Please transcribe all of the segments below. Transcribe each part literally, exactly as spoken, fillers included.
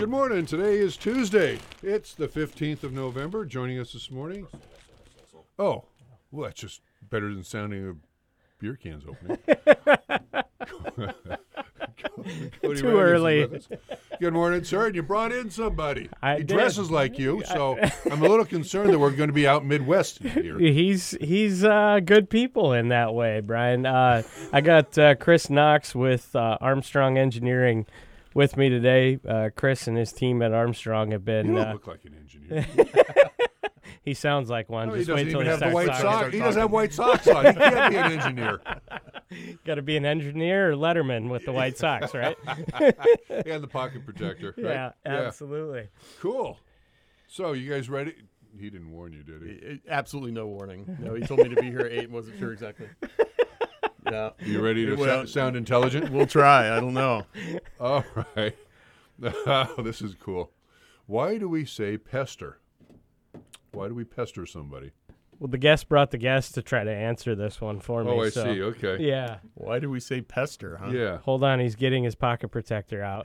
Good morning. Today is Tuesday. It's the fifteenth of November. Joining us this morning. Oh, well, that's just better than sounding of beer cans opening. Cody Too early. Good morning, sir. And you brought in somebody. I he did. dresses like you, so I'm a little concerned that we're going to be out Midwest here. He's he's uh, good people in that way, Brian. Uh, I got uh, Chris Knox with uh, Armstrong Engineering with me today. Uh, Chris and his team at Armstrong have been. You don't uh, look like an engineer. He sounds like one. No, he Just wait doesn't till even he have the starts white talking. socks. He doesn't have white socks on. He can't be an engineer. Got to be an engineer or letterman with the white socks, right? And the pocket protector. Right? Yeah, absolutely. Cool. So, you guys ready? He didn't warn you, did he? I- I- Absolutely no warning. No, he told me to be here at eight and wasn't sure exactly. Yeah. You ready to Well, sou- sound intelligent? We'll try. I don't know. All right. Oh, this is cool. Why do we say pester? Why do we pester somebody? Well, the guest brought the guest to try to answer this one for me. Oh, I so, see. Okay. Yeah. Why do we say pester, huh? Yeah. Hold on. He's getting his pocket protector out.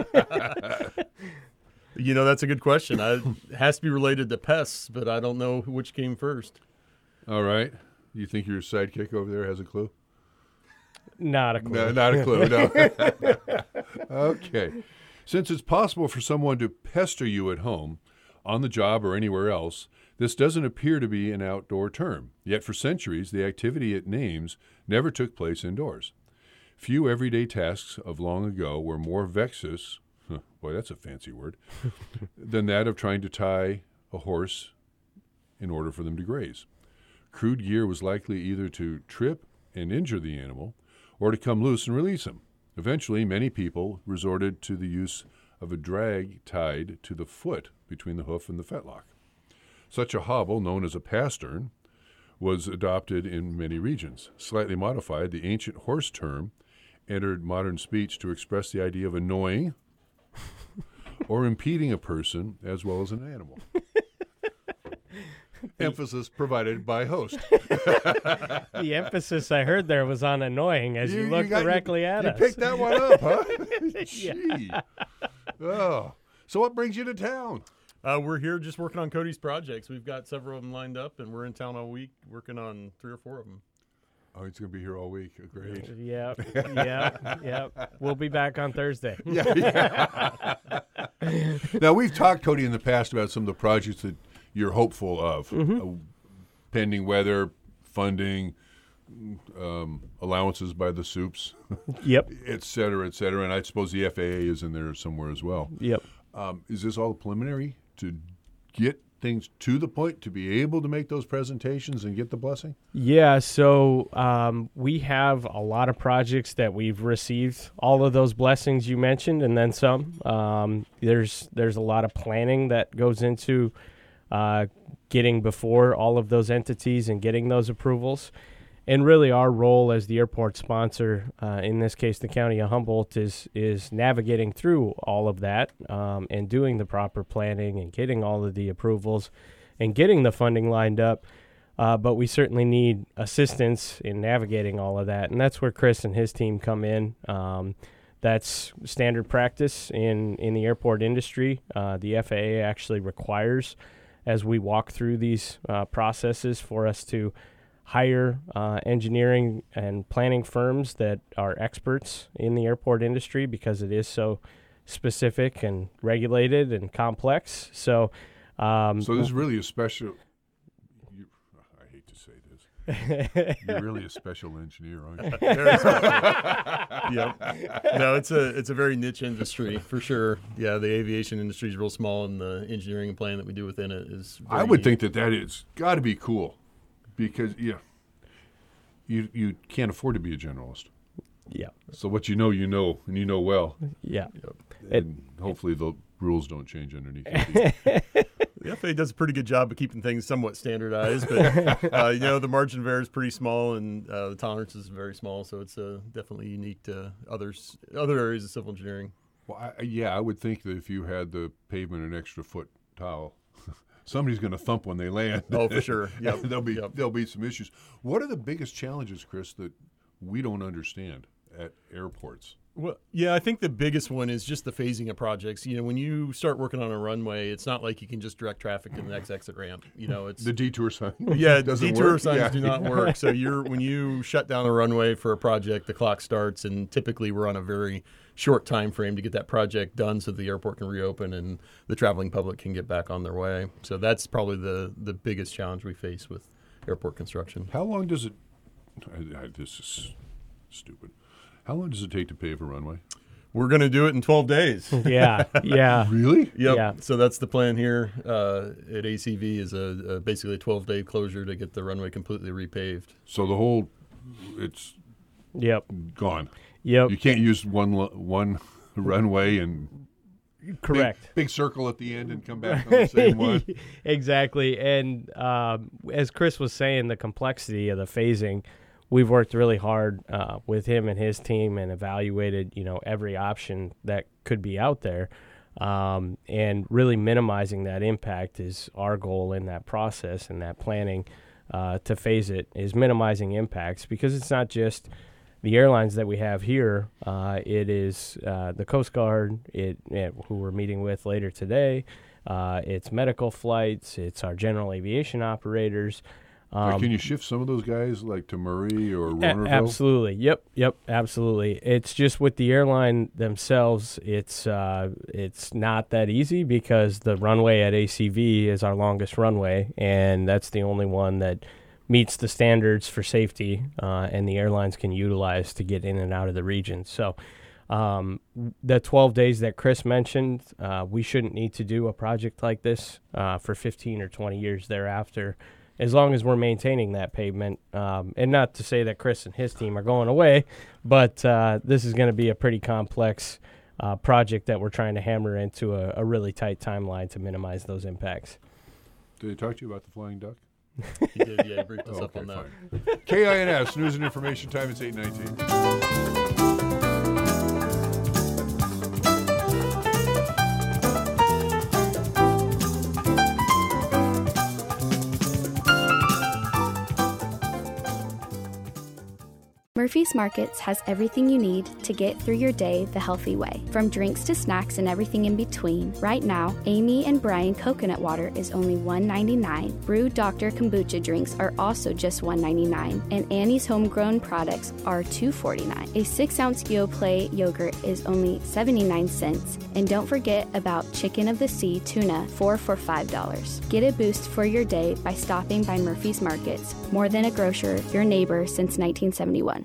You know, that's a good question. I, it has to be related to pests, but I don't know which came first. All right. You think your sidekick over there has a clue? Not a clue. No, not a clue. No. Okay. Since it's possible for someone to pester you at home, on the job, or anywhere else, this doesn't appear to be an outdoor term. Yet for centuries, the activity it names never took place indoors. Few everyday tasks of long ago were more vexous, huh, boy, that's a fancy word, than that of trying to tie a horse in order for them to graze. Crude gear was likely either to trip and injure the animal or to come loose and release him. Eventually, many people resorted to the use of a drag tied to the foot between the hoof and the fetlock. Such a hobble, known as a pastern, was adopted in many regions. Slightly modified, the ancient horse term entered modern speech to express the idea of annoying or impeding a person as well as an animal. Emphasis provided by host. The emphasis I heard there was on annoying as you, looked got- directly you, at you us. picked that one up, huh? Gee. Oh. So what brings you to town? Uh, we're here just working on Cody's projects. We've got several of them lined up, and we're in town all week working on three or four of them. Oh, he's going to be here all week. Great. Yeah, yeah, yeah. We'll be back on Thursday. Yeah, yeah. Now, we've talked, Cody, in the past about some of the projects that you're hopeful of, Mm-hmm. uh, pending weather, funding, um, allowances by the soups, Yep, et cetera, et cetera. And I suppose the F A A is in there somewhere as well. yep. Um, is this all preliminary to get things to the point to be able to make those presentations and get the blessing? Yeah, so um, we have a lot of projects that we've received all of those blessings you mentioned, and then some. Um, there's there's a lot of planning that goes into uh, getting before all of those entities and getting those approvals. And really, our role as the airport sponsor, uh, in this case, the County of Humboldt, is is navigating through all of that um, and doing the proper planning and getting all of the approvals and getting the funding lined up. Uh, but we certainly need assistance in navigating all of that, and that's where Chris and his team come in. Um, that's standard practice in, in the airport industry. Uh, the F A A actually requires, as we walk through these uh, processes, for us to hire uh, engineering and planning firms that are experts in the airport industry because it is so specific and regulated and complex. So, um, So this is really a special. You, I hate to say this. You're really a special engineer, aren't you? Very special. Yep. No, it's a it's a very niche industry for sure. Yeah, the aviation industry is real small, and the engineering and planning that we do within it is. Very I would think that that is got to be cool, because yeah, you you can't afford to be a generalist. yeah, So what you know, you know, and you know well, yeah. and hopefully the rules don't change underneath it. The F A A does a pretty good job of keeping things somewhat standardized, but uh, you know the margin of error is pretty small, and uh, the tolerance is very small, so it's uh, definitely unique to others other areas of civil engineering. Well, I, yeah, I would think that if you had the pavement an extra foot tall, somebody's going to thump when they land. Oh, for sure. Yep. there'll be Yep. there'll be some issues. What are the biggest challenges, Chris, that we don't understand at airports? Well, yeah, I think the biggest one is just the phasing of projects. You know, when you start working on a runway, it's not like you can just direct traffic to the next exit ramp. You know, it's The detour sign. yeah, doesn't detour work. signs Yeah. do not work. So you're when you shut down a runway for a project, the clock starts, and typically we're on a very short time frame to get that project done so the airport can reopen and the traveling public can get back on their way. So that's probably the the biggest challenge we face with airport construction. How long does it? I, I, this is stupid. How long does it take to pave a runway? We're going to do it in twelve days. Yeah, yeah. Really? Yep. Yeah. So that's the plan here uh, at A C V is a, a basically a twelve-day closure to get the runway completely repaved. So the whole, it's Yep. gone. Yep. You can't use one lo- one runway and Correct. big, big circle at the end and come back on the same one. Exactly. And um, as Chris was saying, the complexity of the phasing, we've worked really hard uh, with him and his team and evaluated, you know, every option that could be out there. Um, and really minimizing that impact is our goal in that process and that planning uh, to phase it is minimizing impacts, because it's not just the airlines that we have here. Uh, it is uh, the Coast Guard, it, it who we're meeting with later today. Uh, it's medical flights. It's our general aviation operators. Like, Um, can you shift some of those guys like to Murray or a- Ronerville? absolutely. Yep. Yep. Absolutely. It's just with the airline themselves, it's uh, it's not that easy, because the runway at A C V is our longest runway, and that's the only one that meets the standards for safety, uh, and the airlines can utilize to get in and out of the region. So um, the twelve days that Chris mentioned, uh, we shouldn't need to do a project like this uh, for fifteen or twenty years thereafter, as long as we're maintaining that pavement. Um, and not to say that Chris and his team are going away, but uh, this is going to be a pretty complex uh, project that we're trying to hammer into a, a really tight timeline to minimize those impacts. Did they talk to you about the flying duck? He did, yeah, he briefed us Oh, up okay, on that. fine. K I N S, News and Information Time, it's eight nineteen. Murphy's Markets has everything you need to get through your day the healthy way. From drinks to snacks and everything in between. Right now, Amy and Brian coconut water is only one ninety-nine. Brew Doctor kombucha drinks are also just one ninety-nine. And Annie's homegrown products are two forty-nine. A six ounce Yoplait yogurt is only seventy-nine cents. And don't forget about Chicken of the Sea tuna, four for five dollars. Get a boost for your day by stopping by Murphy's Markets. More than a grocer, your neighbor since nineteen seventy-one.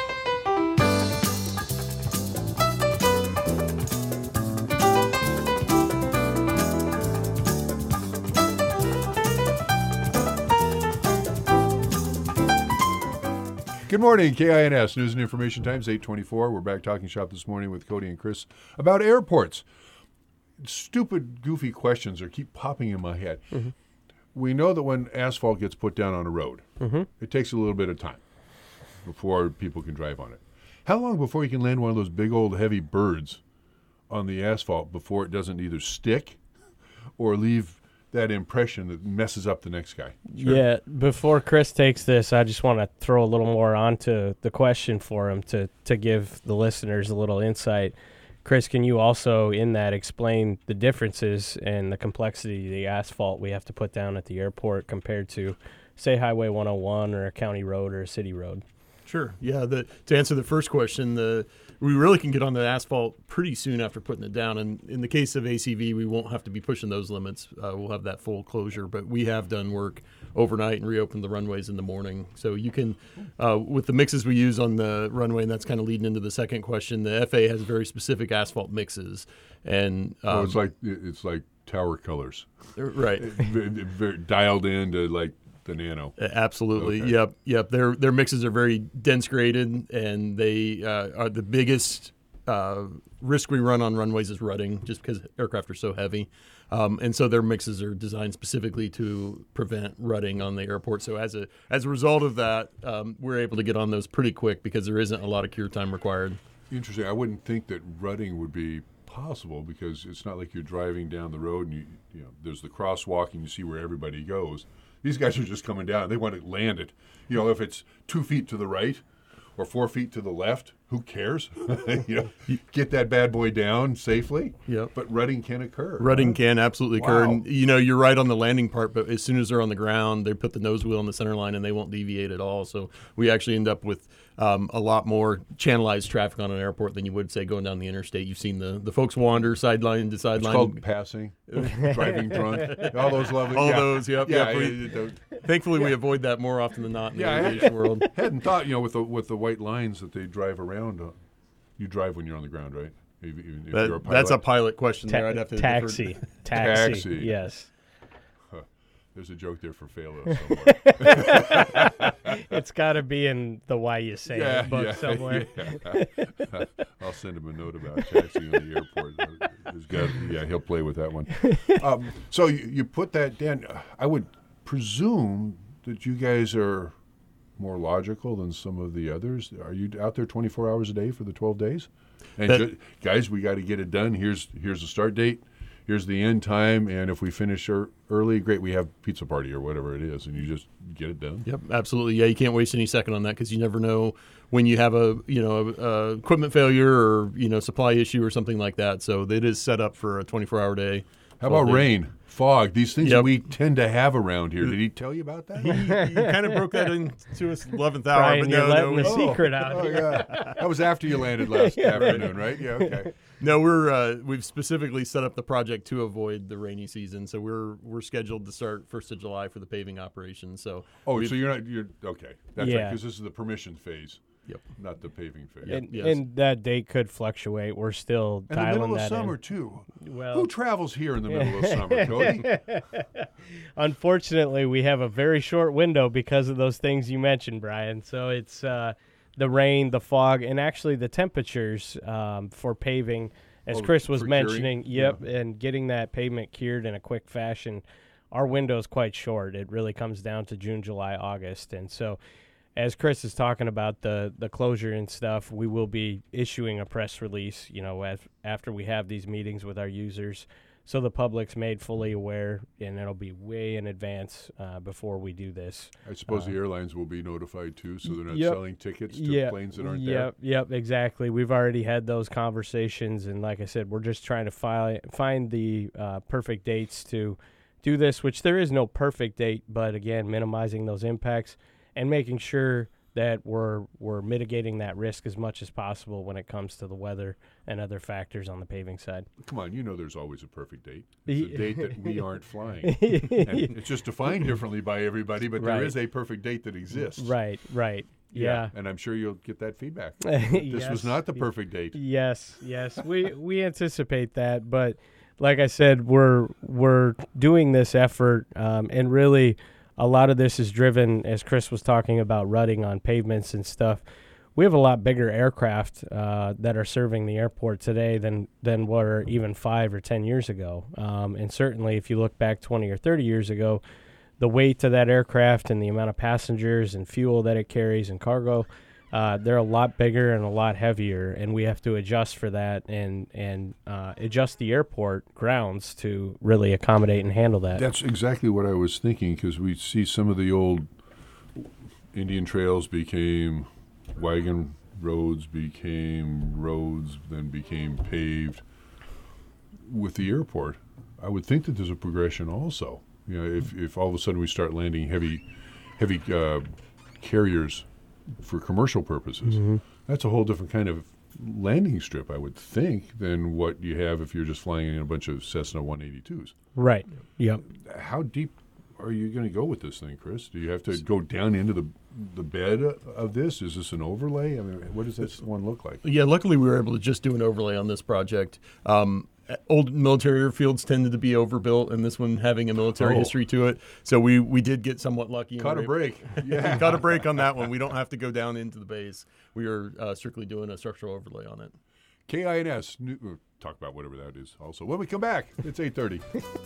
Good morning, K I N S, News and Information Times, eight twenty-four. We're back talking shop this morning with Cody and Chris about airports. Stupid, goofy questions are keep popping in my head. Mm-hmm. We know that when asphalt gets put down on a road, mm-hmm. it takes a little bit of time before people can drive on it. How long before you can land one of those big old heavy birds on the asphalt before it doesn't either stick or leave that impression that messes up the next guy? Sure. Yeah, before Chris takes this, I just want to throw a little more onto the question for him to, to give the listeners a little insight. Chris, can you also, in that, explain the differences and the complexity of the asphalt we have to put down at the airport compared to, say, Highway one oh one or a county road or a city road? Sure. Yeah. The, to answer the first question, the we really can get on the asphalt pretty soon after putting it down. And in the case of A C V, we won't have to be pushing those limits. Uh, we'll have that full closure. But we have done work overnight and reopened the runways in the morning. So you can, uh, with the mixes we use on the runway, and that's kind of leading into the second question, the F A A has very specific asphalt mixes. And um, oh, it's like it's like tower colors. Right. Very, very dialed into like the Nano. Absolutely. Okay. Yep. Yep. Their their mixes are very dense graded, and they uh, are the biggest uh, risk we run on runways is rutting, just because aircraft are so heavy. Um, and so their mixes are designed specifically to prevent rutting on the airport. So as a as a result of that, um, we're able to get on those pretty quick because there isn't a lot of cure time required. Interesting. I wouldn't think that rutting would be possible because it's not like you're driving down the road and you you know there's the crosswalk and you see where everybody goes. These guys are just coming down. They want to land it. You know, if it's two feet to the right or four feet to the left. Who cares? You know, get that bad boy down safely. Yep. But rutting can occur. Rutting huh? can absolutely occur. Wow. And, you know, you're right on the landing part, but as soon as they're on the ground, they put the nose wheel on the center line and they won't deviate at all. So we actually end up with um, a lot more channelized traffic on an airport than you would, say, going down the interstate. You've seen the, the folks wander sideline to sideline. It's called passing, driving drunk, all those lovely. All yeah. those, yep. Yeah, yep. We- yeah, those- thankfully, we avoid that more often than not in Yeah, I the had- aviation world. hadn't thought, you know, with the with the white lines that they drive around. Uh, you drive when you're on the ground, right? Even, even if That- you're a pilot. that's a pilot question Ta- there. I'd have to taxi, defer- taxi, Taxi. yes. There's a joke there for Phalo somewhere. It's got to be in the Why You Say It book somewhere. yeah. I'll send him a note about taxiing in the airport. He's got, yeah, he'll play with that one. Um, so you, you put that down. I would presume that you guys are more logical than some of the others. Are you out there twenty-four hours a day for the twelve days? And That- ju- guys, we got to get it done. Here's here's the start date. Here's the end time, and if we finish er- early, great. We have pizza party or whatever it is, and you just get it done. Yep, absolutely. Yeah, you can't waste any second on that because you never know when you have a you know a, a equipment failure or you know supply issue or something like that. So it is set up for a twenty-four hour day. How about twelve days. rain, fog, these things that Yep. we tend to have around here? Did he tell you about that? You kind of broke that into his eleventh hour, Brian, but you're no, letting no, the we- secret out Oh, here. yeah. That was after you landed last afternoon, right? Yeah, okay. no, we're uh, we've specifically set up the project to avoid the rainy season. So we're we're scheduled to start first of July for the paving operation. So Oh, we've- so you're not, you're, okay. That's right, Yeah. because this is the permission phase, Yep. not the paving phase. Yep. And, Yes. and that date could fluctuate. We're still In the dialing middle of that summer, in. too. Well, Who travels here in the middle of summer, Cody? unfortunately, we have a very short window because of those things you mentioned, Brian. So it's uh, the rain, the fog, and actually the temperatures um, for paving, as Oh, Chris was for curing? mentioning. Yep, and getting that pavement cured in a quick fashion. Our window is quite short. It really comes down to June, July, August, and so. As Chris is talking about the, the closure and stuff, we will be issuing a press release, you know, as, after we have these meetings with our users, so the public's made fully aware, and it'll be way in advance uh, before we do this. I suppose Uh, the airlines will be notified, too, so they're not Yep. selling tickets to Yeah, planes that aren't Yep, yep, exactly. We've already had those conversations, and like I said, we're just trying to fi- find the uh, perfect dates to do this, which there is no perfect date, but again, minimizing those impacts and making sure that we're we're mitigating that risk as much as possible when it comes to the weather and other factors on the paving side. there. Come on, you know there's always a perfect date. It's a date that we aren't flying. And it's just defined differently by everybody, but Right. there is a perfect date that exists. Right, right. Yeah. And I'm sure you'll get that feedback. This Yes. was not the perfect date. Yes, yes. We we anticipate that, but like I said, we're we're doing this effort, um, and really, a lot of this is driven, as Chris was talking about, rutting on pavements and stuff. We have a lot bigger aircraft uh, that are serving the airport today than than were even five or ten years ago. Um, and certainly, if you look back twenty or thirty years ago, the weight of that aircraft and the amount of passengers and fuel that it carries and cargo, uh, they're a lot bigger and a lot heavier, and we have to adjust for that and and uh, adjust the airport grounds to really accommodate and handle that. That's exactly what I was thinking, because we see some of the old Indian trails became wagon roads, became roads, then became paved. With the airport, I would think that there's a progression also. You know, if, if all of a sudden we start landing heavy, heavy uh, carriers for commercial purposes, Mm-hmm. that's a whole different kind of landing strip, I would think, than what you have if you're just flying in a bunch of Cessna one eighty-twos. Right. Yep. How deep are you going to go with this thing, Chris? Do you have to go down into the the bed of this? Is this an overlay? I mean, what does this one look like? Yeah, luckily we were able to just do an overlay on this project. Um, old military airfields tended to be overbuilt, and this one having a military Oh. history to it. So we, we did get somewhat lucky. and Caught a we were able- break. Yeah. Caught a break on that one. We don't have to go down into the base. We are uh, strictly doing a structural overlay on it. K I N S. New, we'll talk about whatever that is also. When we come back, it's eight thirty.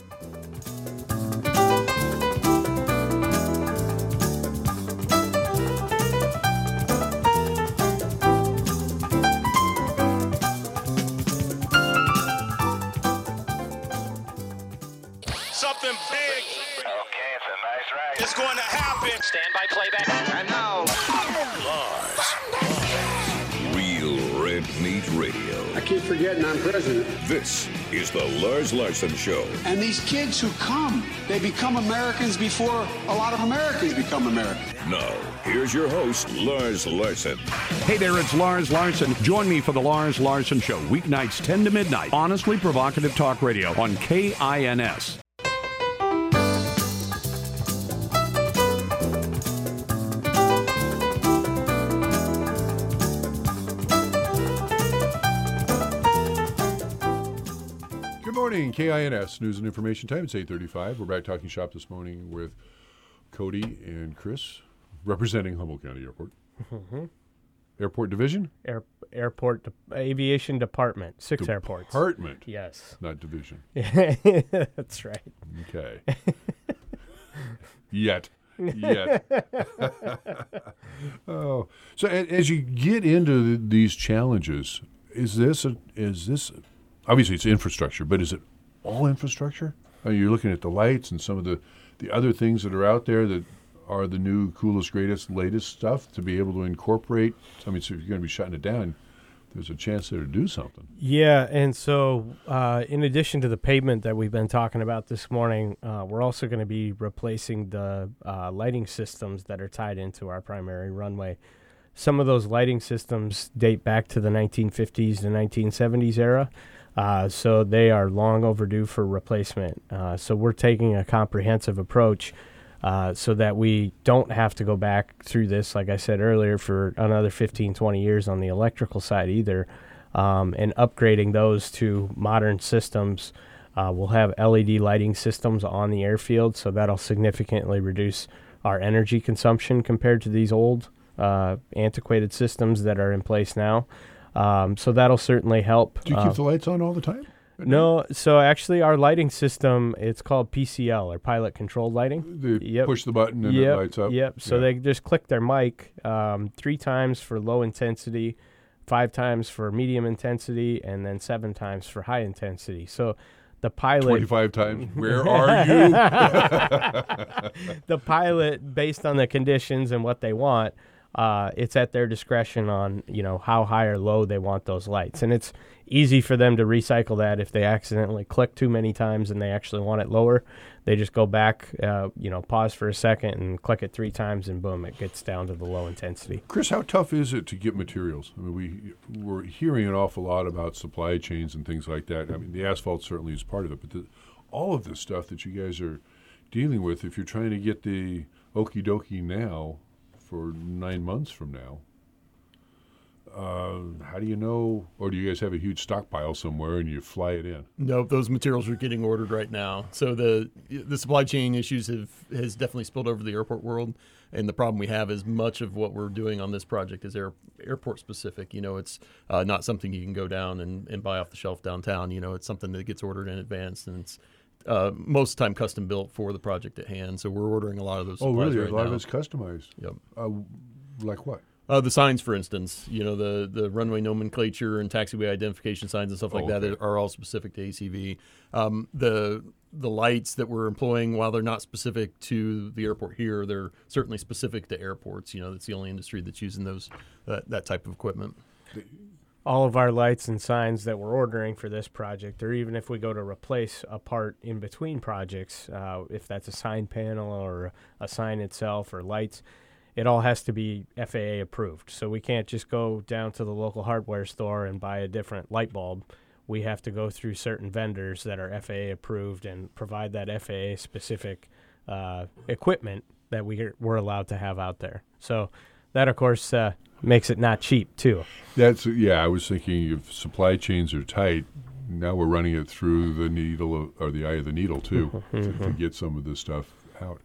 Something big Okay, it's a nice ride. is going to happen. Stand by playback. And now, Live forgetting I'm president. This is the Lars Larson Show. And these kids who come, they become Americans before a lot of Americans become Americans. Now, here's your host, Lars Larson. Hey there, it's Lars Larson. Join me for the Lars Larson Show, weeknights ten to midnight. Honestly provocative talk radio on K I N S. Good morning, K I N S News and Information Time. It's eight thirty-five. We're back talking shop this morning with Cody and Chris, representing Humboldt County Airport. Mm-hmm. Airport Division? Air, airport de- Aviation Department. Six Department. airports. Department. Yes. Not division. That's right. Okay. Yet. Yet. Oh, so a- as you get into th- these challenges, is this a, is this obviously it's infrastructure, but is it all infrastructure? Are you looking at the lights and some of the, the other things that are out there that are the new, coolest, greatest, latest stuff to be able to incorporate? I mean, so if you're going to be shutting it down, there's a chance there to do something. Yeah, and so uh, in addition to the pavement that we've been talking about this morning, uh, we're also going to be replacing the uh, lighting systems that are tied into our primary runway. Some of those lighting systems date back to the nineteen fifties and nineteen seventies era, uh, so they are long overdue for replacement. Uh, so we're taking a comprehensive approach uh, so that we don't have to go back through this, like I said earlier, for another fifteen, twenty years on the electrical side either, um, and upgrading those to modern systems. Uh, we'll have L E D lighting systems on the airfield, so that'll significantly reduce our energy consumption compared to these old uh, antiquated systems that are in place now. Um, so that'll certainly help. Do you uh, keep the lights on all the time? No, so actually our lighting system, it's called P C L, or pilot controlled lighting. They Yep. push the button and Yep, it lights up? Yep, so Yeah. they just click their mic um, three times for low intensity, five times for medium intensity, and then seven times for high intensity. So the pilot... twenty-five times. Where are you? The pilot, based on the conditions and what they want, uh, it's at their discretion on, you know, how high or low they want those lights. And it's easy for them to recycle that if they accidentally click too many times and they actually want it lower. They just go back, uh, you know, pause for a second and click it three times, and boom, it gets down to the low intensity. Chris, how tough is it to get materials? I mean, we, we're hearing an awful lot about supply chains and things like that. I mean, the asphalt certainly is part of it, but the, all of this stuff that you guys are dealing with, if you're trying to get the okie dokie now for nine months from now, uh, how do you know, or do you guys have a huge stockpile somewhere and you fly it in? No, those materials are getting ordered right now. So the the supply chain issues have has definitely spilled over the airport world. And the problem we have is much of what we're doing on this project is air, airport specific. You know, it's uh, not something you can go down and, and buy off the shelf downtown. You know, it's something that gets ordered in advance, and it's uh, most of the time custom built for the project at hand. So we're ordering a lot of those Oh, supplies really? right a lot now. of it's customized. Yep. Uh, like what? Uh, the signs, for instance, you know, the, the runway nomenclature and taxiway identification signs and stuff like Oh, that okay. are all specific to A C V. Um, the the lights that we're employing, while they're not specific to the airport here, they're certainly specific to airports. You know, that's the only industry that's using those uh, that type of equipment. All of our lights and signs that we're ordering for this project, or even if we go to replace a part in between projects, uh, if that's a sign panel or a sign itself or lights, it all has to be F A A approved. So we can't just go down to the local hardware store and buy a different light bulb. We have to go through certain vendors that are F A A approved and provide that F A A specific uh, equipment that we are, we're allowed to have out there. So that, of course, uh, makes it not cheap, too. That's yeah. I was thinking if supply chains are tight, now we're running it through the needle of, or the eye of the needle too to, to get some of this stuff out.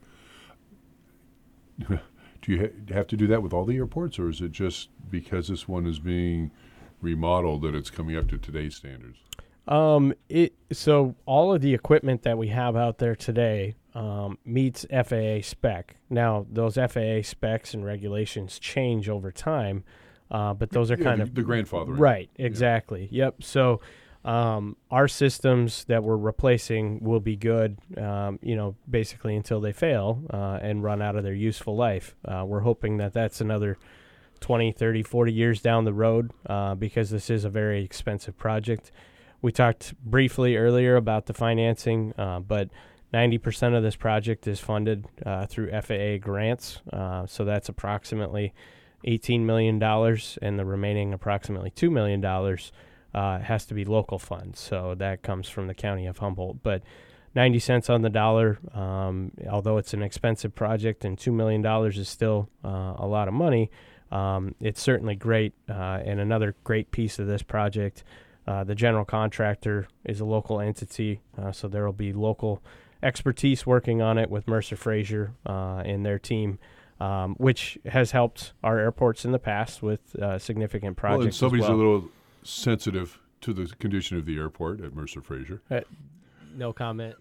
Do you ha- have to do that with all the airports, or is it just because this one is being remodeled that it's coming up to today's standards? Um, it so all of the equipment that we have out there today um, meets F A A spec. Now, those F A A specs and regulations change over time, uh, but those are Yeah, kind the, of the grandfathering. right. Exactly. Yep. So um, our systems that we're replacing will be good, um, you know, basically until they fail uh, and run out of their useful life. Uh, we're hoping that that's another twenty, thirty, forty years down the road uh, because this is a very expensive project. We talked briefly earlier about the financing, uh, but ninety percent of this project is funded uh, through F A A grants, uh, so that's approximately eighteen million dollars, and the remaining approximately two million dollars uh, has to be local funds, so that comes from the County of Humboldt. But ninety cents on the dollar, um, although it's an expensive project and two million dollars is still uh, a lot of money, um, it's certainly great, uh, and another great piece of this project, uh, the general contractor is a local entity, uh, so there will be local expertise working on it with Mercer Frazier uh, and their team, um, which has helped our airports in the past with uh, significant projects. Well, and somebody's as well. a little sensitive to the condition of the airport at Mercer Frazier. Uh, no comment.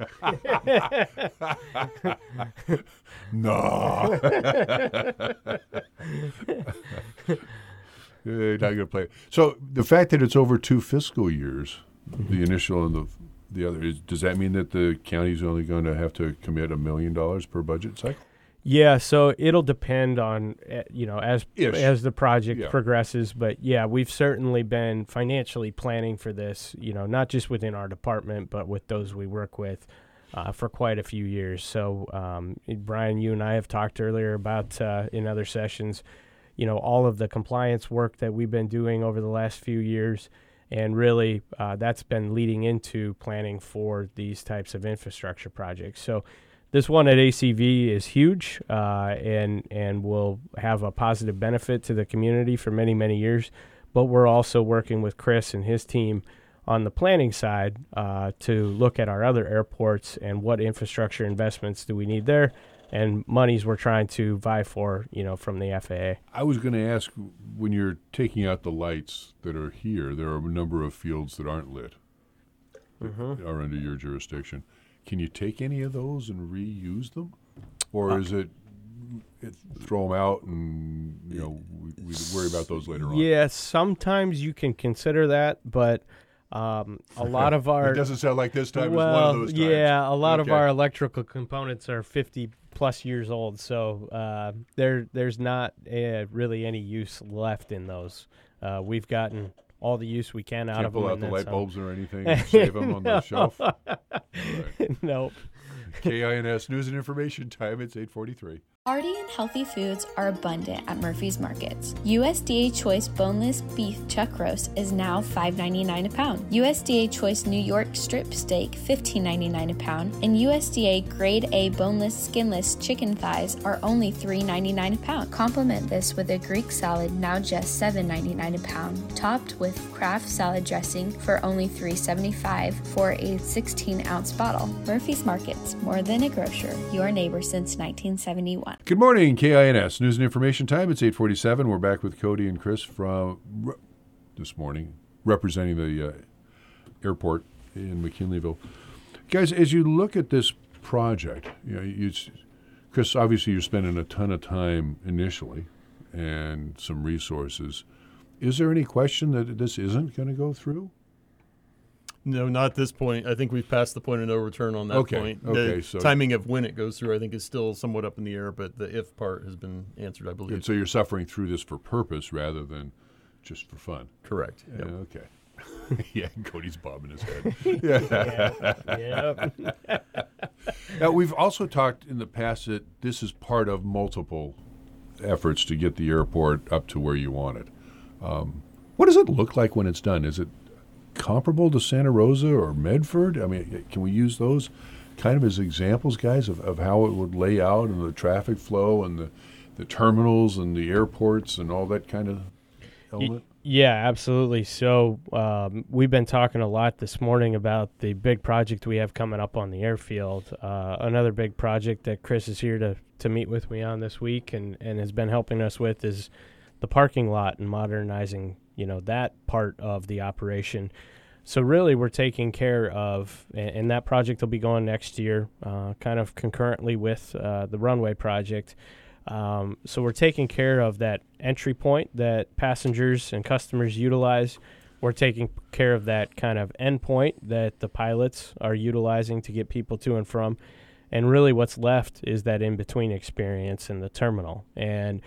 No. You're not going to play. So the fact that it's over two fiscal years, the initial and the the other, is, does that mean that the county's only going to have to commit a million dollars per budget cycle? Yeah, so it'll depend on, uh, you know, as Ish. as the project Yeah. progresses. But, yeah, we've certainly been financially planning for this, you know, not just within our department, but with those we work with uh, for quite a few years. So, um, Brian, you and I have talked earlier about uh, in other sessions, you know, all of the compliance work that we've been doing over the last few years. And really, uh, that's been leading into planning for these types of infrastructure projects. So this one at A C V is huge uh, and and will have a positive benefit to the community for many, many years. But we're also working with Chris and his team on the planning side uh, to look at our other airports and what infrastructure investments do we need there, and monies we're trying to vie for, you know, from the F A A. I was going to ask, when you're taking out the lights that are here, there are a number of fields that aren't lit that Mm-hmm. are under your jurisdiction. Can you take any of those and reuse them? Or Uh, is it, it throw them out and, you know, we, we worry about those later on? Yeah, sometimes you can consider that, but um, a lot of our It doesn't sound like this time well, is one of those times. yeah, a lot Okay. of our electrical components are fifty plus years old, so uh, there there's not uh, really any use left in those. Uh, we've gotten all the use we can out Can't of them. pull out and the then light some. bulbs or anything and save them on the shelf. Nope. K I N S News and Information Time. It's eight forty-three. Hearty and healthy foods are abundant at Murphy's Markets. U S D A Choice Boneless Beef Chuck Roast is now five ninety-nine a pound. U S D A Choice New York Strip Steak fifteen ninety-nine a pound, and U S D A Grade A Boneless Skinless Chicken Thighs are only three ninety-nine a pound. Complement this with a Greek salad, now just seven ninety-nine a pound, topped with Kraft salad dressing for only three seventy-five for a sixteen ounce bottle. Murphy's Markets, more than a grocer, your neighbor since nineteen seventy-one. Good morning, K I N S News and Information Time. It's eight forty-seven. We're back with Cody and Chris from re- this morning, representing the uh, airport in McKinleyville. Guys, as you look at this project, you know, you, Chris, obviously you're spending a ton of time initially and some resources. Is there any question that this isn't going to go through? No, not at this point. I think we've passed the point of no return on that Okay, point. okay, The so- timing of when it goes through, I think, is still somewhat up in the air, but the if part has been answered, I believe. And so you're suffering through this for purpose rather than just for fun. Correct. Yep. Yeah, okay. Yeah, Cody's bobbing his head. Yeah. Yep. Now, we've also talked in the past that this is part of multiple efforts to get the airport up to where you want it. Um, what does it look like when it's done? Is it comparable to Santa Rosa or Medford? I mean, can we use those kind of as examples, guys, of, of how it would lay out and the traffic flow and the, the terminals and the airports and all that kind of element? Yeah, absolutely. So um, we've been talking a lot this morning about the big project we have coming up on the airfield. Uh, another big project that Chris is here to, to meet with me on this week and, and has been helping us with is the parking lot and modernizing, you know, that part of the operation. So really we're taking care of, and, and that project will be going next year, uh, kind of concurrently with uh, the runway project. Um, so we're taking care of that entry point that passengers and customers utilize. We're taking care of that kind of end point that the pilots are utilizing to get people to and from. And really what's left is that in-between experience in the terminal. And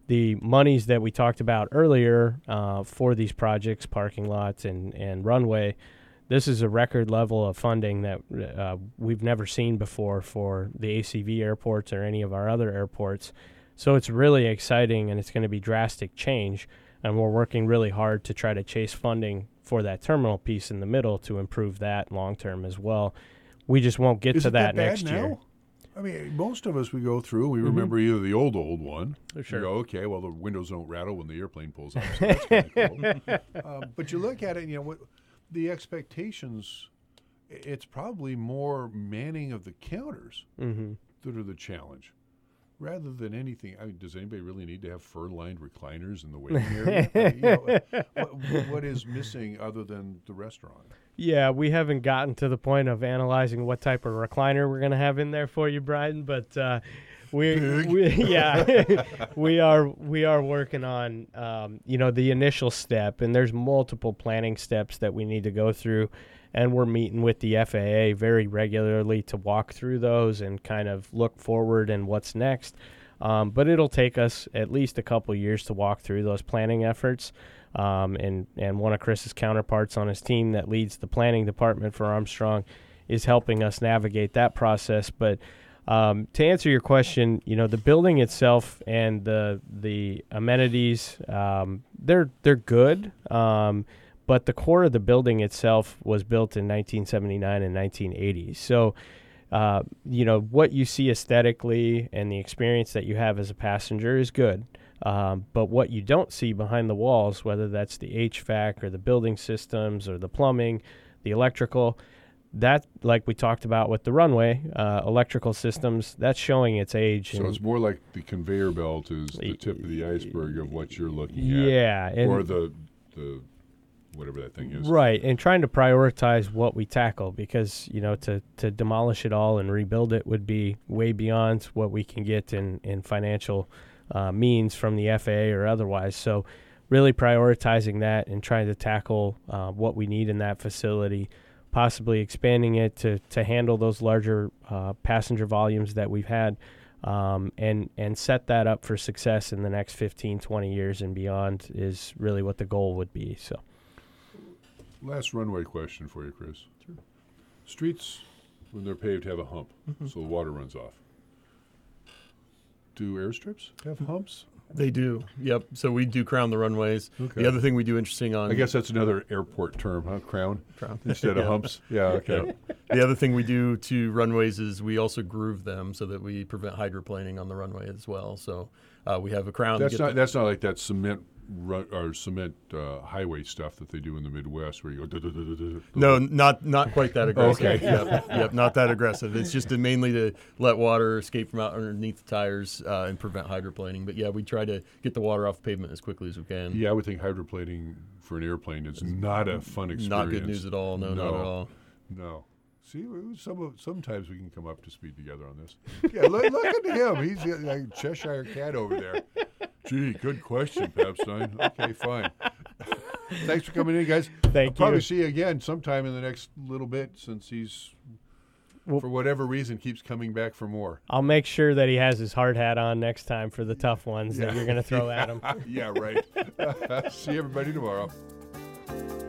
the monies that we talked about earlier uh, for these projects, parking lots and, and runway, this is a record level of funding that uh, we've never seen before for the A C V airports or any of our other airports. So it's really exciting, and it's going to be drastic change, and we're working really hard to try to chase funding for that terminal piece in the middle to improve that long-term as well. We just won't get Is to it that, that bad next now? year. I mean, most of us, we go through, we Mhm. remember either the old, old one. Sure. You go, okay, well, the windows don't rattle when the airplane pulls up, so that's kind of cool. Um, but you look at it, and, you know, what the expectations, i- it's probably more manning of the counters Mm-hmm. that are the challenge. Rather than anything, I mean, does anybody really need to have fur-lined recliners in the waiting area? I mean, you know, what, what is missing other than the restaurant? Yeah, we haven't gotten to the point of analyzing what type of recliner we're going to have in there for you, Brian, but uh, we, we yeah, we are we are working on um, you know, the initial step, and there's multiple planning steps that we need to go through, and we're meeting with the F A A very regularly to walk through those and kind of look forward and what's next. Um, but it'll take us at least a couple years to walk through those planning efforts. Um, and, and one of Chris's counterparts on his team that leads the planning department for Armstrong is helping us navigate that process. But um, to answer your question, you know, the building itself and the the amenities, um, they're they're good. Um, but the core of the building itself was built in nineteen seventy-nine and nineteen eighty. So, uh, you know, what you see aesthetically and the experience that you have as a passenger is good. Um, but what you don't see behind the walls, whether that's the H V A C or the building systems or the plumbing, the electrical, that, like we talked about with the runway, uh, electrical systems, that's showing its age. So and it's more like the conveyor belt is the tip of the iceberg of what you're looking at. Yeah. And Or the, the whatever that thing is. Right, and trying to prioritize what we tackle, because, you know, to, to demolish it all and rebuild it would be way beyond what we can get in, in financial Uh, means from the F A A or otherwise. So really prioritizing that and trying to tackle uh, what we need in that facility, possibly expanding it to, to handle those larger uh, passenger volumes that we've had, um, and, and set that up for success in the next fifteen, twenty years and beyond is really what the goal would be. So, Last runway question for you, Chris. Sure. Streets, when they're paved, have a hump, Mm-hmm. so the water runs off. Do airstrips have humps? They do. Yep. So we do crown the runways. Okay. The other thing we do interesting on I guess that's another airport term, huh? Crown? Crown. Instead of Yeah. humps? Yeah, okay. Yep. The other thing we do to runways is we also groove them so that we prevent hydroplaning on the runway as well. So uh, we have a crown. That's to get not the, that's not like that cement run, or cement uh, highway stuff that they do in the Midwest where you go. duh, duh, duh, duh, duh, duh. No, not not quite that aggressive. Okay. Yep, yep, not that aggressive. It's just to mainly to let water escape from out underneath the tires uh, and prevent hydroplaning. But yeah, we try to get the water off the pavement as quickly as we can. Yeah, I would think hydroplaning for an airplane is not a fun experience. Not good news at all. No, No. not at all. No. See, we- some of, sometimes we can come up to speed together on this. Yeah, look, look at him. He's uh, like a Cheshire cat over there. Gee, good question, Papstein. Okay, fine. Thanks for coming in, guys. Thank I'll probably you. see you again sometime in the next little bit since he's, Well- for whatever reason, keeps coming back for more. I'll make sure that he has his hard hat on next time for the tough ones that you're going to throw at him. Yeah, right. See everybody tomorrow.